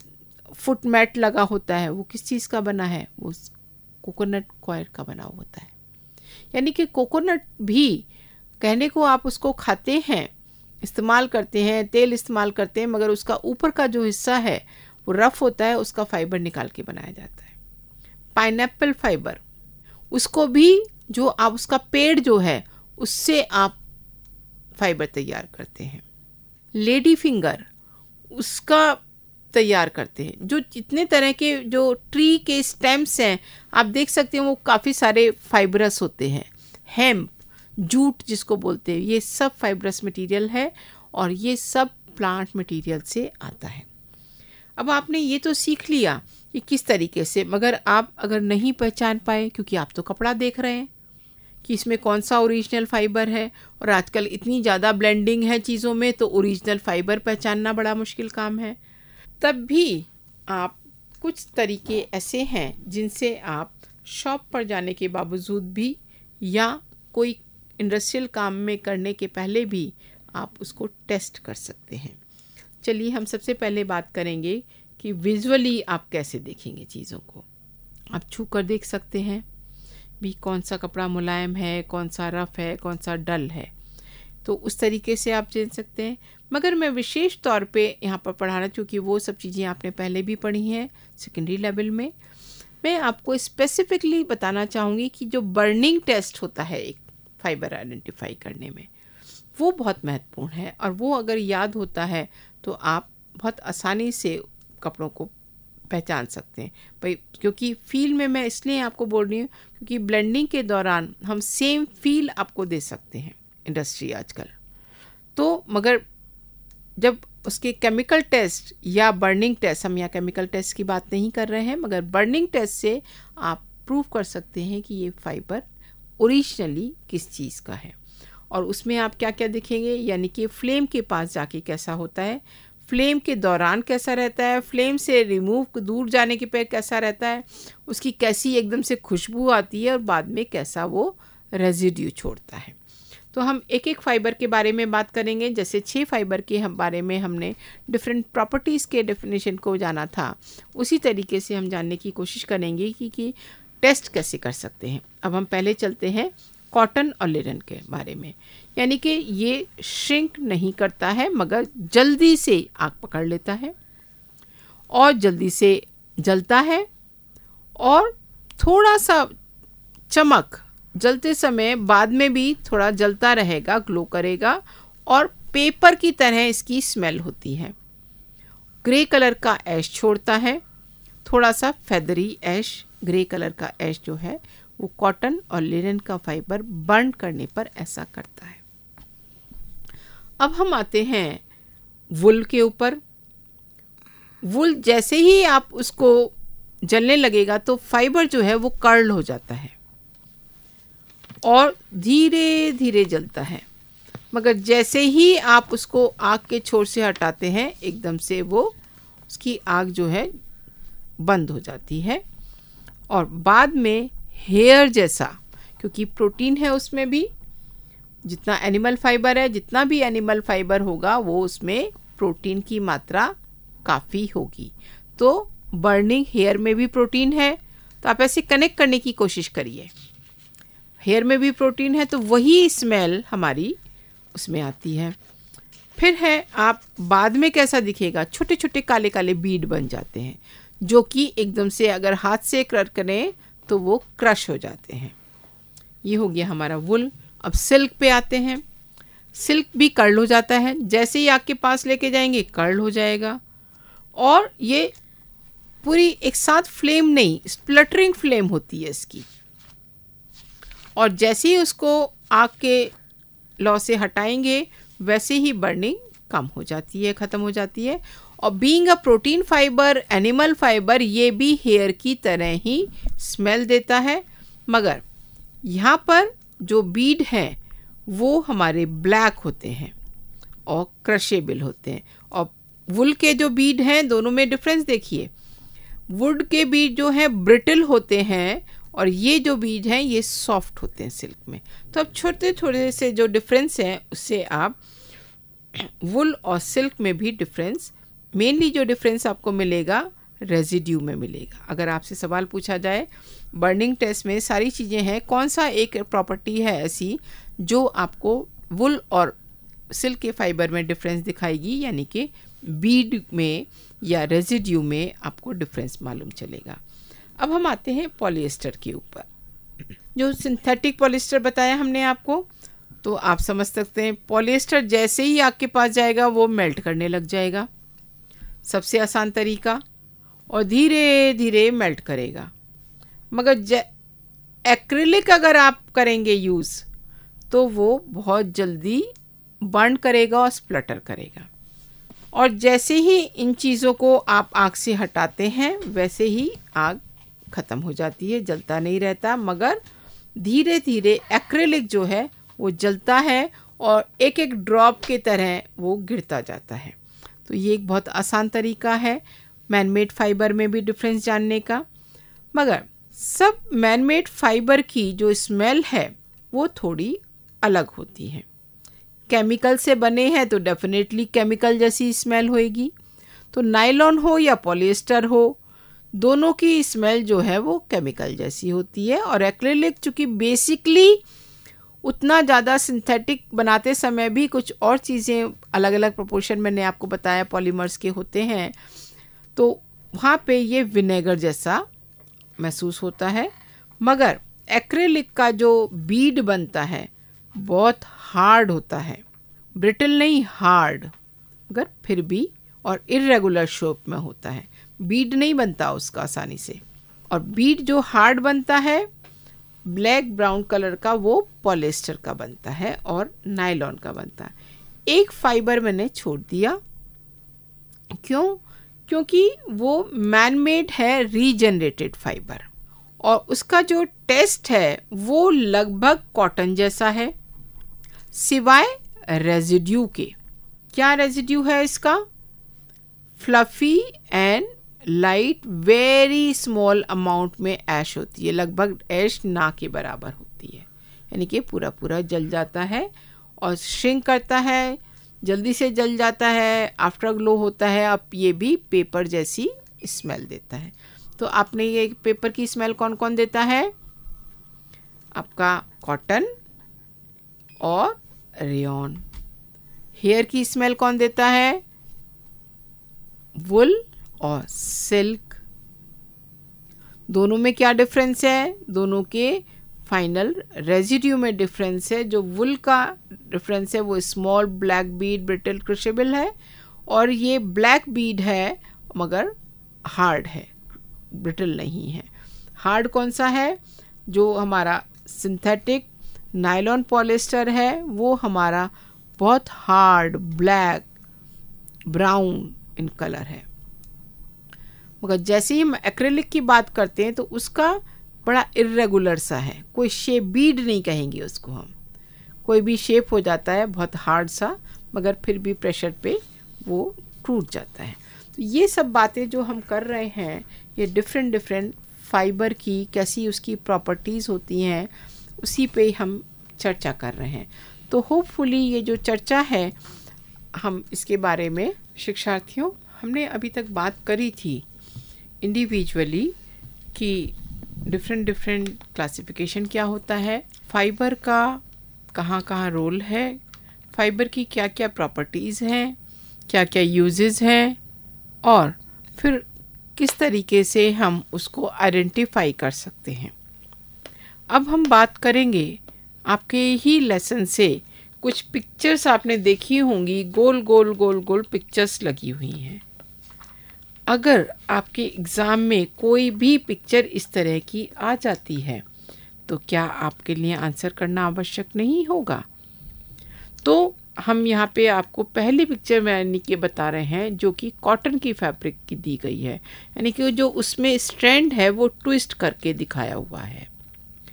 फुट मैट लगा होता है, वो किस चीज़ का बना है? वो कोकोनट क्वायर का बना हुआ होता है. यानी कि कोकोनट भी कहने को आप उसको खाते हैं, इस्तेमाल करते हैं, तेल इस्तेमाल करते हैं, मगर उसका ऊपर का जो हिस्सा है वो रफ़ होता है, उसका फाइबर निकाल के बनाया जाता है. पाइनएप्पल फाइबर, उसको भी जो आप उसका पेड़ जो है उससे आप फाइबर तैयार करते हैं. लेडी फिंगर, उसका तैयार करते हैं. जो जितने तरह के जो ट्री के स्टेम्स हैं आप देख सकते हैं वो काफ़ी सारे फाइबरस होते हैं. हेम्प, जूट जिसको बोलते हैं, ये सब फाइबरस मटेरियल है और ये सब प्लांट मटेरियल से आता है. अब आपने ये तो सीख लिया कि किस तरीके से, मगर आप अगर नहीं पहचान पाए, क्योंकि आप तो कपड़ा देख रहे हैं कि इसमें कौन सा ओरिजिनल फाइबर है, और आजकल इतनी ज़्यादा ब्लेंडिंग है चीज़ों में तो ओरिजिनल फाइबर पहचानना बड़ा मुश्किल काम है. तब भी आप कुछ तरीके ऐसे हैं जिनसे आप शॉप पर जाने के बावजूद भी या कोई इंडस्ट्रियल काम में करने के पहले भी आप उसको टेस्ट कर सकते हैं. चलिए हम सबसे पहले बात करेंगे कि विजुअली आप कैसे देखेंगे चीज़ों को. आप छू कर देख सकते हैं भी कौन सा कपड़ा मुलायम है, कौन सा रफ़ है, कौन सा डल है, तो उस तरीके से आप जान सकते हैं. मगर मैं विशेष तौर पे यहाँ पर पढ़ाना, क्योंकि वो सब चीज़ें आपने पहले भी पढ़ी हैं सेकेंडरी लेवल में, मैं आपको स्पेसिफिकली बताना चाहूँगी कि जो बर्निंग टेस्ट होता है एक फाइबर आइडेंटिफाई करने में, वो बहुत महत्वपूर्ण है. और वो अगर याद होता है तो आप बहुत आसानी से कपड़ों को पहचान सकते हैं भाई. क्योंकि फील में मैं इसलिए आपको बोल रही हूँ क्योंकि ब्लेंडिंग के दौरान हम सेम फील आपको दे सकते हैं इंडस्ट्री आजकल तो, मगर जब उसके केमिकल टेस्ट या बर्निंग टेस्ट, हम यहाँ केमिकल टेस्ट की बात नहीं कर रहे हैं, मगर बर्निंग टेस्ट से आप प्रूव कर सकते हैं कि ये फाइबर ओरिजिनली किस चीज़ का है. और उसमें आप क्या क्या देखेंगे, यानी कि फ्लेम के पास जाके कैसा होता है, फ्लेम के दौरान कैसा रहता है, फ्लेम से रिमूव दूर जाने के पे कैसा रहता है, उसकी कैसी एकदम से खुशबू आती है और बाद में कैसा वो रेजिड्यू छोड़ता है. तो हम एक एक फाइबर के बारे में बात करेंगे. जैसे 6 फाइबर के हम बारे में हमने डिफरेंट प्रॉपर्टीज़ के डेफिनेशन को जाना था, उसी तरीके से हम जानने की कोशिश करेंगे कि टेस्ट कैसे कर सकते हैं. अब हम पहले चलते हैं कॉटन और लिनन के बारे में. यानी कि ये श्रिंक नहीं करता है मगर जल्दी से आग पकड़ लेता है और जल्दी से जलता है, और थोड़ा सा चमक जलते समय बाद में भी थोड़ा जलता रहेगा, ग्लो करेगा, और पेपर की तरह इसकी स्मेल होती है. ग्रे कलर का ऐश छोड़ता है, थोड़ा सा फेदरी ऐश. ग्रे कलर का ऐश जो है वो कॉटन और लिनन का फाइबर बर्न करने पर ऐसा करता है. अब हम आते हैं वुल के ऊपर. वुल जैसे ही आप उसको जलने लगेगा तो फाइबर जो है वो कर्ल हो जाता है और धीरे धीरे जलता है, मगर जैसे ही आप उसको आग के छोर से हटाते हैं एकदम से वो उसकी आग जो है बंद हो जाती है. और बाद में हेयर जैसा, क्योंकि प्रोटीन है उसमें भी, जितना एनिमल फाइबर है, जितना भी एनिमल फाइबर होगा वो उसमें प्रोटीन की मात्रा काफ़ी होगी. तो बर्निंग हेयर में भी प्रोटीन है, तो आप ऐसे कनेक्ट करने की कोशिश करिए. हेयर में भी प्रोटीन है तो वही स्मेल हमारी उसमें आती है. फिर है आप बाद में कैसा दिखेगा, छोटे छोटे काले काले बीड बन जाते हैं जो कि एकदम से अगर हाथ से क्रश करें तो वो क्रश हो जाते हैं. ये हो गया हमारा वुल. अब सिल्क पे आते हैं. सिल्क भी कर्ल हो जाता है, जैसे ही आग के पास लेके जाएंगे कर्ल हो जाएगा, और ये पूरी एक साथ फ्लेम नहीं, स्प्लटरिंग फ्लेम होती है इसकी, और जैसे ही उसको आग के लौ से हटाएंगे वैसे ही बर्निंग कम हो जाती है, ख़त्म हो जाती है. और being a protein fibre, animal fibre, ये भी हेयर की तरह ही स्मेल देता है, मगर यहाँ पर जो बीड हैं वो हमारे ब्लैक होते हैं और क्रशेबल होते हैं। और वुल के जो बीड हैं दोनों में डिफरेंस देखिए, वुड के बीड जो हैं ब्रिटल होते हैं और ये जो बीड हैं ये सॉफ्ट होते हैं सिल्क में। तो अब छोटे छोटे से जो डिफरेंस हैं उससे आप वुल और सिल्क में भी डिफरेंस, मेनली जो डिफरेंस आपको मिलेगा रेजिड्यू में मिलेगा। अगर आपसे सवाल पूछा जाए बर्निंग टेस्ट में सारी चीज़ें हैं, कौन सा एक प्रॉपर्टी है ऐसी जो आपको वुल और सिल्क के फाइबर में डिफरेंस दिखाएगी, यानी कि बीड में या रेजिड्यू में आपको डिफरेंस मालूम चलेगा। अब हम आते हैं पॉलिएस्टर के ऊपर। जो सिंथेटिक पॉलिएस्टर बताया हमने आपको, तो आप समझ सकते हैं पॉलिएस्टर जैसे ही आपके पास जाएगा वो मेल्ट करने लग जाएगा, सबसे आसान तरीका, और धीरे धीरे मेल्ट करेगा। मगर एक्रिलिक अगर आप करेंगे यूज़ तो वो बहुत जल्दी बर्न करेगा और स्प्लटर करेगा। और जैसे ही इन चीज़ों को आप आग से हटाते हैं वैसे ही आग ख़त्म हो जाती है, जलता नहीं रहता, मगर धीरे धीरे एक्रिलिक जो है वो जलता है और एक एक ड्रॉप की तरह वो गिरता जाता है। तो ये एक बहुत आसान तरीका है मैनमेड फाइबर में भी डिफरेंस जानने का। मगर सब मैनमेड फाइबर की जो स्मेल है वो थोड़ी अलग होती है। केमिकल से बने हैं तो डेफिनेटली केमिकल जैसी स्मेल होएगी। तो नायलॉन हो या पॉलिएस्टर हो, दोनों की स्मेल जो है वो केमिकल जैसी होती है। और एक्रिलिक चूँकि बेसिकली उतना ज़्यादा सिंथेटिक बनाते समय भी कुछ और चीज़ें अलग अलग प्रोपोर्शन मैंने आपको बताया पॉलीमर्स के होते हैं, तो वहाँ पे ये विनेगर जैसा महसूस होता है। मगर एक्रिलिक का जो बीड बनता है बहुत हार्ड होता है, ब्रिटल नहीं हार्ड, मगर फिर भी और इर्रेगुलर शेप में होता है, बीड नहीं बनता उसका आसानी से। और बीड जो हार्ड बनता है ब्लैक ब्राउन कलर का वो पॉलिएस्टर का बनता है और नायलॉन का बनता है। एक फाइबर मैंने छोड़ दिया, क्यों? क्योंकि वो मैनमेड है रीजनरेटेड फाइबर और उसका जो टेस्ट है वो लगभग कॉटन जैसा है, सिवाय रेजिड्यू के। क्या रेजिड्यू है इसका? Fluffy and light very small amount में ऐश होती है, लगभग ऐश ना के बराबर होती है, यानी कि पूरा पूरा जल जाता है और श्रिंक करता है, जल्दी से जल जाता है, आफ्टर ग्लो होता है। अब ये भी पेपर जैसी स्मेल देता है। तो आपने ये पेपर की स्मेल कौन कौन देता है? आपका कॉटन और रेयॉन। हेयर की स्मेल कौन देता है? वुल और सिल्क। दोनों में क्या डिफरेंस है? दोनों के फाइनल रेजिड्यू में डिफरेंस है। जो वुल का डिफरेंस है वो small black bead brittle crushable है, और ये ब्लैक बीड है मगर हार्ड है, ब्रिटल नहीं है। हार्ड कौन सा है? जो हमारा सिंथेटिक नायलॉन पॉलिएस्टर है वो हमारा बहुत hard black brown in colour है। मगर जैसे ही हम एक्रिलिक की बात करते हैं तो उसका बड़ा इर्रेगुलर सा है, कोई शेप बीड नहीं कहेंगे उसको हम, कोई भी शेप हो जाता है बहुत हार्ड सा, मगर फिर भी प्रेशर पे वो टूट जाता है। तो ये सब बातें जो हम कर रहे हैं ये डिफरेंट डिफरेंट फाइबर की कैसी उसकी प्रॉपर्टीज़ होती हैं उसी पे हम चर्चा कर रहे हैं। तो होपफुली ये जो चर्चा है हम इसके बारे में शिक्षार्थियों, हमने अभी तक बात करी थी इंडिविजुअली कि डिफरेंट डिफरेंट क्लासिफिकेशन क्या होता है, फाइबर का कहाँ कहाँ रोल है, फाइबर की क्या क्या प्रॉपर्टीज़ हैं, क्या क्या यूजेस हैं, और फिर किस तरीके से हम उसको आइडेंटिफाई कर सकते हैं। अब हम बात करेंगे आपके ही लेसन से कुछ पिक्चर्स आपने देखी होंगी, गोल गोल गोल गोल पिक्चर्स लगी हुई हैं। अगर आपके एग्ज़ाम में कोई भी पिक्चर इस तरह की आ जाती है तो क्या आपके लिए आंसर करना आवश्यक नहीं होगा? तो हम यहाँ पे आपको पहली पिक्चर में यानी कि बता रहे हैं जो कि कॉटन की फैब्रिक की दी गई है, यानी कि जो उसमें स्ट्रैंड है वो ट्विस्ट करके दिखाया हुआ है।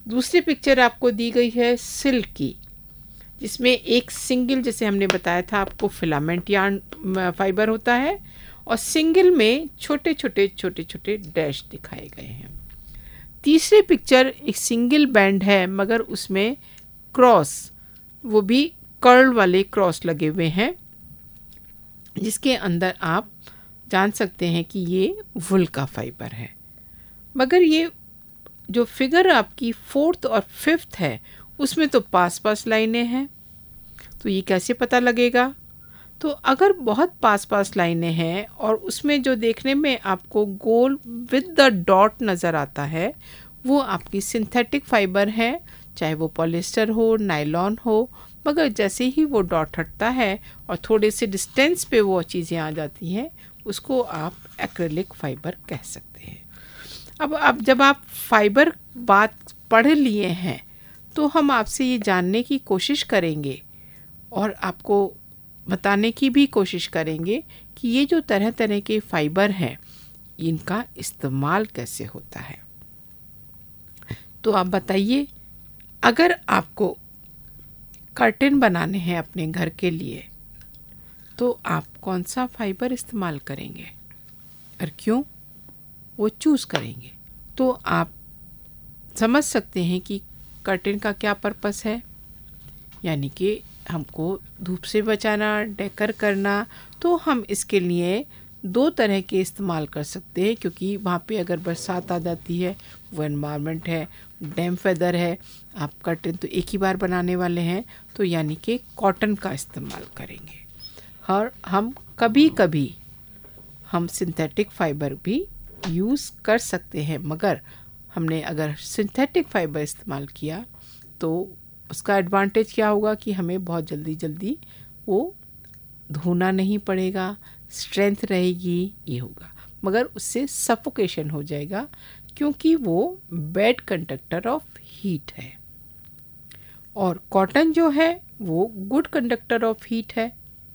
दूसरी पिक्चर आपको दी गई है सिल्क की, जिसमें एक सिंगल, जैसे हमने बताया था आपको, फिलामेंट यार्न फाइबर होता है और सिंगल में छोटे छोटे डैश दिखाए गए हैं। तीसरी पिक्चर एक सिंगल बैंड है मगर उसमें क्रॉस, वो भी कर्ल वाले क्रॉस लगे हुए हैं, जिसके अंदर आप जान सकते हैं कि ये वुल का फाइबर है। मगर ये जो फिगर आपकी फोर्थ और फिफ्थ है उसमें तो पास लाइनें हैं, तो ये कैसे पता लगेगा? तो अगर बहुत पास लाइनें हैं और उसमें जो देखने में आपको गोल विद द डॉट नज़र आता है, वो आपकी सिंथेटिक फाइबर है, चाहे वो पॉलिएस्टर हो, नायलॉन हो। मगर जैसे ही वो डॉट हटता है और थोड़े से डिस्टेंस पे वो चीज़ें आ जाती हैं, उसको आप एक्रिलिक फाइबर कह सकते हैं। अब जब आप फाइबर बात पढ़ लिए हैं तो हम आपसे ये जानने की कोशिश करेंगे और आपको बताने की भी कोशिश करेंगे कि ये जो तरह तरह के फाइबर हैं इनका इस्तेमाल कैसे होता है। तो आप बताइए, अगर आपको कर्टेन बनाने हैं अपने घर के लिए तो आप कौन सा फाइबर इस्तेमाल करेंगे और क्यों वो चूज़ करेंगे? तो आप समझ सकते हैं कि कर्टेन का क्या पर्पस है, यानी कि हमको धूप से बचाना, डेकर करना। तो हम इसके लिए दो तरह के इस्तेमाल कर सकते हैं, क्योंकि वहाँ पे अगर बरसात आ जाती है, वो एनवायरनमेंट है, डैम्प वेदर है, आप कर्टेन तो एक ही बार बनाने वाले हैं, तो यानी कि कॉटन का इस्तेमाल करेंगे। और हम कभी कभी हम सिंथेटिक फाइबर भी यूज़ कर सकते हैं, मगर हमने अगर सिंथेटिक फाइबर इस्तेमाल किया तो उसका एडवांटेज क्या होगा कि हमें बहुत जल्दी वो धोना नहीं पड़ेगा, स्ट्रेंथ रहेगी, ये होगा। मगर उससे सफोकेशन हो जाएगा, क्योंकि वो बैड कंडक्टर ऑफ हीट है। और कॉटन जो है वो गुड कंडक्टर ऑफ हीट है।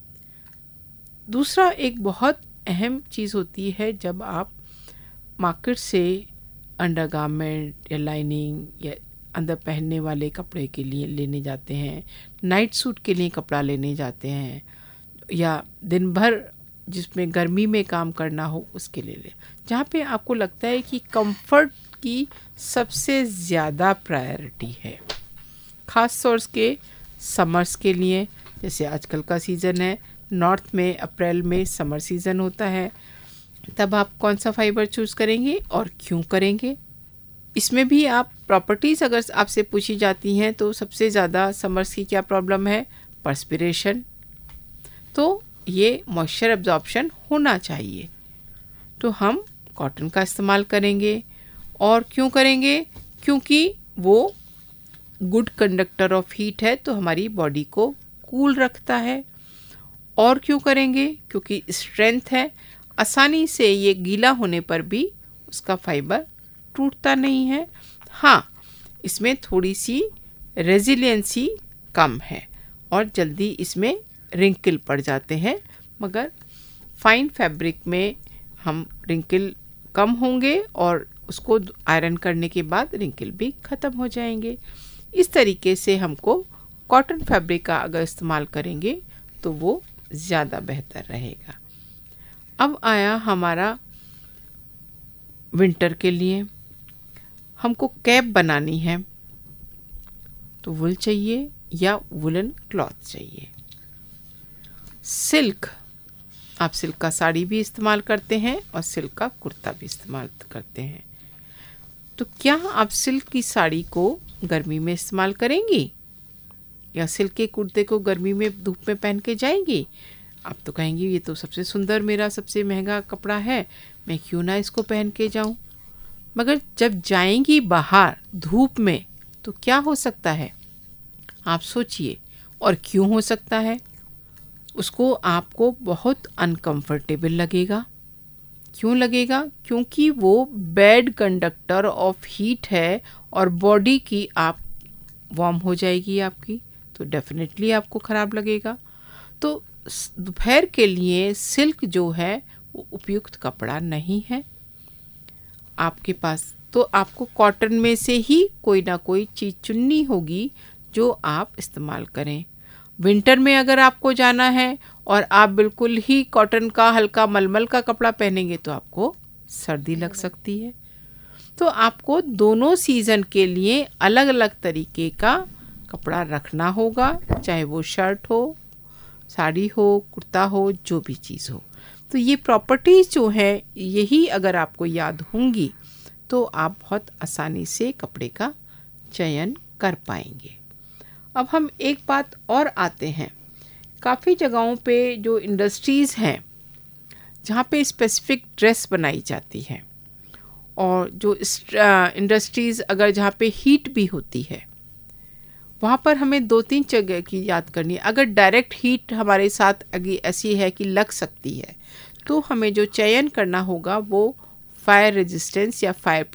दूसरा एक बहुत अहम चीज़ होती है, जब आप मार्केट से अंडरगारमेंट या लाइनिंग या अंदर पहनने वाले कपड़े के लिए लेने जाते हैं, नाइट सूट के लिए कपड़ा लेने जाते हैं, या दिन भर जिसमें गर्मी में काम करना हो उसके लिए जहाँ पे आपको लगता है कि कंफर्ट की सबसे ज़्यादा प्रायोरिटी है, ख़ास तौर के समर्स के लिए। जैसे आजकल का सीज़न है, नॉर्थ में अप्रैल में समर सीज़न होता है, तब आप कौन सा फाइबर चूज़ करेंगे और क्यों करेंगे? इसमें भी आप प्रॉपर्टीज़ अगर आपसे पूछी जाती हैं तो सबसे ज़्यादा समर्स की क्या प्रॉब्लम है? पर्स्पिरेशन। तो ये मॉइस्चर एब्जॉर्प्शन होना चाहिए, तो हम कॉटन का इस्तेमाल करेंगे। और क्यों करेंगे? क्योंकि वो गुड कंडक्टर ऑफ हीट है, तो हमारी बॉडी को कूल रखता है। और क्यों करेंगे? क्योंकि स्ट्रेंथ है, आसानी से ये गीला होने पर भी उसका फाइबर टूटता नहीं है। हाँ, इसमें थोड़ी सी रेजिलियंसी कम है और जल्दी इसमें रिंकल पड़ जाते हैं, मगर फाइन फैब्रिक में हम रिंकल कम होंगे और उसको आयरन करने के बाद रिंकल भी ख़त्म हो जाएंगे। इस तरीके से हमको कॉटन फैब्रिक का अगर इस्तेमाल करेंगे तो वो ज़्यादा बेहतर रहेगा। अब आया हमारा विंटर के लिए, हमको कैप बनानी है तो वुल चाहिए या वुलन क्लॉथ चाहिए। सिल्क, आप सिल्क का साड़ी भी इस्तेमाल करते हैं और सिल्क का कुर्ता भी इस्तेमाल करते हैं, तो क्या आप सिल्क की साड़ी को गर्मी में इस्तेमाल करेंगी या सिल्क के कुर्ते को गर्मी में धूप में पहन के जाएंगी? आप तो कहेंगी ये तो सबसे सुंदर, मेरा सबसे महंगा कपड़ा है, मैं क्यों ना इसको पहन के जाऊं। मगर जब जाएंगी बाहर धूप में तो क्या हो सकता है, आप सोचिए। और क्यों हो सकता है? उसको आपको बहुत अनकंफर्टेबल लगेगा। क्यों लगेगा? क्योंकि वो बैड कंडक्टर ऑफ हीट है और बॉडी की आप वार्म हो जाएगी आपकी, तो डेफिनेटली आपको ख़राब लगेगा। तो दोपहर के लिए सिल्क जो है वो उपयुक्त कपड़ा नहीं है। आपके पास तो आपको कॉटन में से ही कोई ना कोई चीज़ चुननी होगी जो आप इस्तेमाल करें। विंटर में अगर आपको जाना है और आप बिल्कुल ही कॉटन का हल्का मलमल का कपड़ा पहनेंगे तो आपको सर्दी लग सकती है। तो आपको दोनों सीज़न के लिए अलग अलग तरीके का कपड़ा रखना होगा, चाहे वो शर्ट हो, साड़ी हो, कुर्ता हो, जो भी चीज़ हो। तो ये प्रॉपर्टीज़ जो है यही अगर आपको याद होंगी तो आप बहुत आसानी से कपड़े का चयन कर पाएंगे। अब हम एक बात और आते हैं, काफ़ी जगहों पे जो इंडस्ट्रीज़ हैं जहाँ पे स्पेसिफिक ड्रेस बनाई जाती है, और जो इंडस्ट्रीज़ अगर जहाँ पे हीट भी होती है वहाँ पर हमें 2-3 जगह की याद करनी है। अगर डायरेक्ट हीट हमारे साथ ऐसी है कि लग सकती है तो हमें जो चयन करना होगा वो फायर रेजिस्टेंस या फायर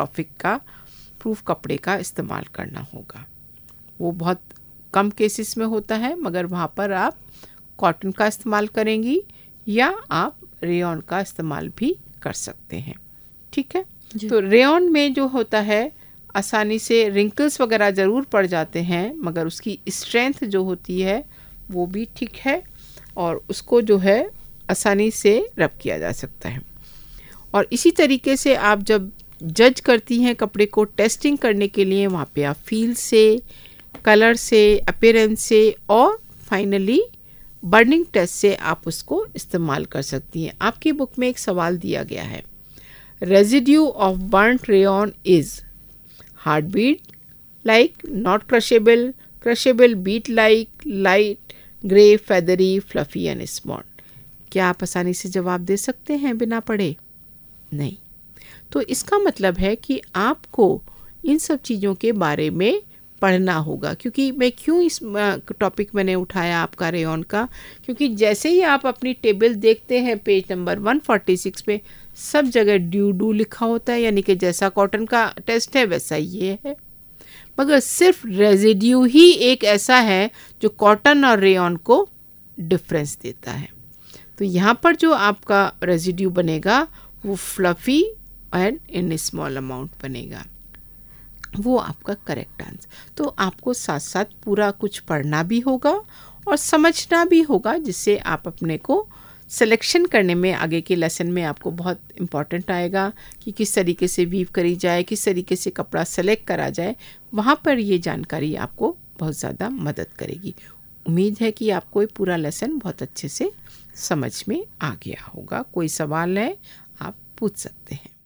प्रूफ कपड़े का इस्तेमाल करना होगा। वो बहुत कम केसेस में होता है, मगर वहाँ पर आप कॉटन का इस्तेमाल करेंगी या आप रेयॉन का इस्तेमाल भी कर सकते हैं। ठीक है। तो रेयॉन में जो होता है आसानी से रिंकल्स वगैरह ज़रूर पड़ जाते हैं, मगर उसकी स्ट्रेंथ जो होती है वो भी ठीक है और उसको जो है आसानी से रब किया जा सकता है। और इसी तरीके से आप जब जज करती हैं कपड़े को टेस्टिंग करने के लिए, वहाँ पे आप फील से, कलर से, अपीयरेंस से और फाइनली बर्निंग टेस्ट से आप उसको इस्तेमाल कर सकती हैं। आपकी बुक में एक सवाल दिया गया है, residue of burnt rayon is hard bead like, not crushable, crushable bead like, light grey, feathery, fluffy and small. क्या आप आसानी से जवाब दे सकते हैं बिना पढ़े? नहीं। तो इसका मतलब है कि आपको इन सब चीज़ों के बारे में पढ़ना होगा। क्योंकि मैं क्यों इस टॉपिक मैंने उठाया आपका रेयॉन का, क्योंकि जैसे ही आप अपनी टेबल देखते हैं पेज नंबर 146 पे सब जगह डू लिखा होता है, यानी कि जैसा कॉटन का टेस्ट है वैसा ये है, मगर सिर्फ रेजिड्यू ही एक ऐसा है जो कॉटन और रेयॉन को डिफरेंस देता है। तो यहाँ पर जो आपका रेजिड्यू बनेगा वो fluffy and in small amount बनेगा, वो आपका करेक्ट आंसर। तो आपको साथ साथ पूरा कुछ पढ़ना भी होगा और समझना भी होगा, जिससे आप अपने को सिलेक्शन करने में आगे के लेसन में आपको बहुत इम्पॉर्टेंट आएगा कि किस तरीके से वीव करी जाए, किस तरीके से कपड़ा सेलेक्ट करा जाए। वहाँ पर ये जानकारी आपको बहुत ज़्यादा मदद करेगी। उम्मीद है कि आपको ये पूरा लेसन बहुत अच्छे से समझ में आ गया होगा। कोई सवाल है आप पूछ सकते हैं।